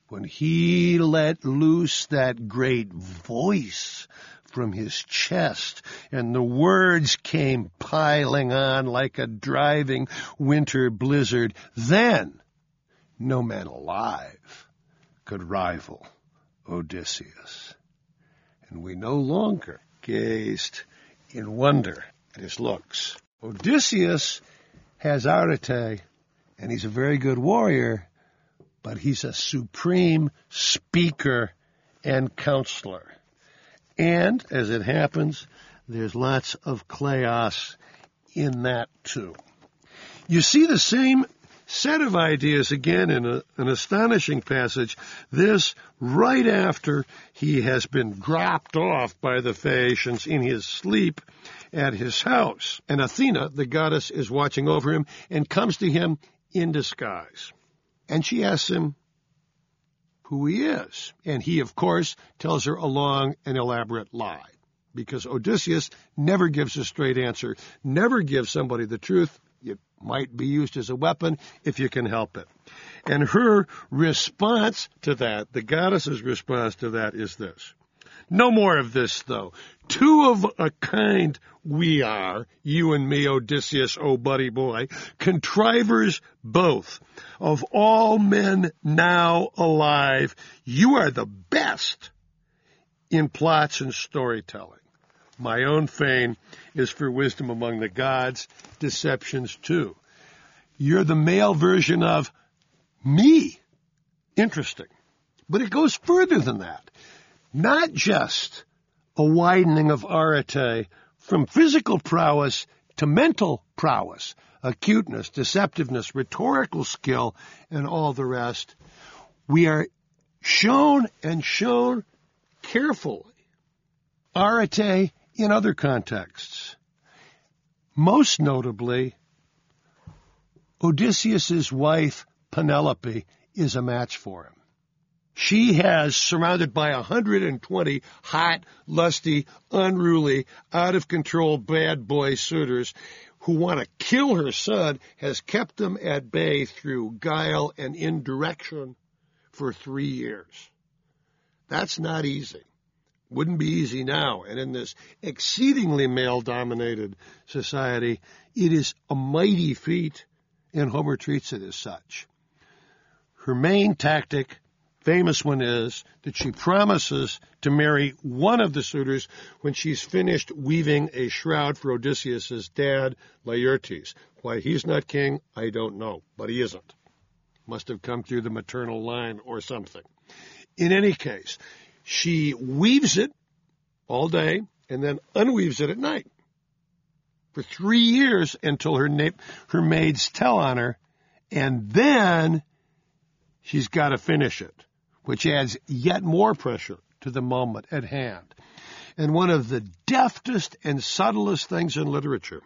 when he let loose that great voice from his chest, and the words came piling on like a driving winter blizzard, then no man alive could rival Odysseus. And we no longer gazed in wonder at his looks. Odysseus has Arete, and he's a very good warrior, but he's a supreme speaker and counselor. And, as it happens, there's lots of kleos in that too. You see the same set of ideas again in an astonishing passage, this right after he has been dropped off by the Phaeacians in his sleep at his house. And Athena, the goddess, is watching over him and comes to him in disguise. And she asks him who he is. And he, of course, tells her a long and elaborate lie, because Odysseus never gives a straight answer, never gives somebody the truth. It might be used as a weapon if you can help it. And her response to that, the goddess's response to that, is this. No more of this, though. Two of a kind we are, you and me, Odysseus, oh buddy boy, contrivers both. Of all men now alive, you are the best in plots and storytelling. My own fame is for wisdom among the gods, deceptions too. You're the male version of me. Interesting. But it goes further than that. Not just a widening of Arete from physical prowess to mental prowess, acuteness, deceptiveness, rhetorical skill, and all the rest. We are shown and shown carefully Arete in other contexts. Most notably, Odysseus's wife, Penelope, is a match for him. She has, surrounded by 120 hot, lusty, unruly, out-of-control bad boy suitors who want to kill her son, has kept them at bay through guile and indirection for 3 years. That's not easy. Wouldn't be easy now. And in this exceedingly male-dominated society, it is a mighty feat, and Homer treats it as such. Her main tactic, famous one, is that she promises to marry one of the suitors when she's finished weaving a shroud for Odysseus' dad, Laertes. Why he's not king, I don't know, but he isn't. Must have come through the maternal line or something. In any case, she weaves it all day and then unweaves it at night for 3 years until her maids tell on her, and then she's got to finish it, which adds yet more pressure to the moment at hand. And one of the deftest and subtlest things in literature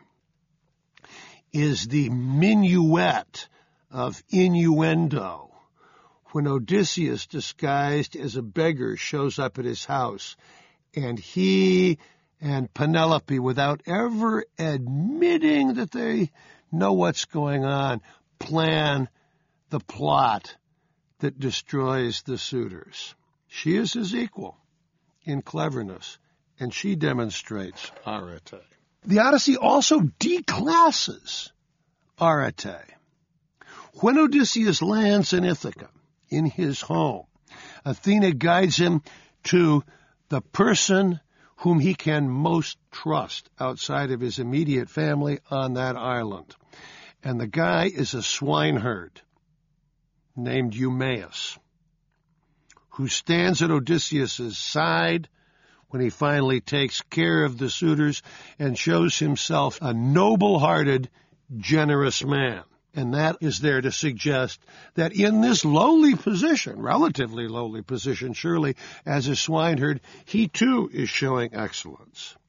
is the minuet of innuendo. When Odysseus, disguised as a beggar, shows up at his house, and he and Penelope, without ever admitting that they know what's going on, plan the plot that destroys the suitors. She is his equal in cleverness, and she demonstrates Arete. The Odyssey also declasses Arete. When Odysseus lands in Ithaca, in his home, Athena guides him to the person whom he can most trust outside of his immediate family on that island. And the guy is a swineherd named Eumaeus, who stands at Odysseus' side when he finally takes care of the suitors and shows himself a noble-hearted, generous man. And that is there to suggest that in this lowly position, relatively lowly position, surely, as a swineherd, he too is showing excellence.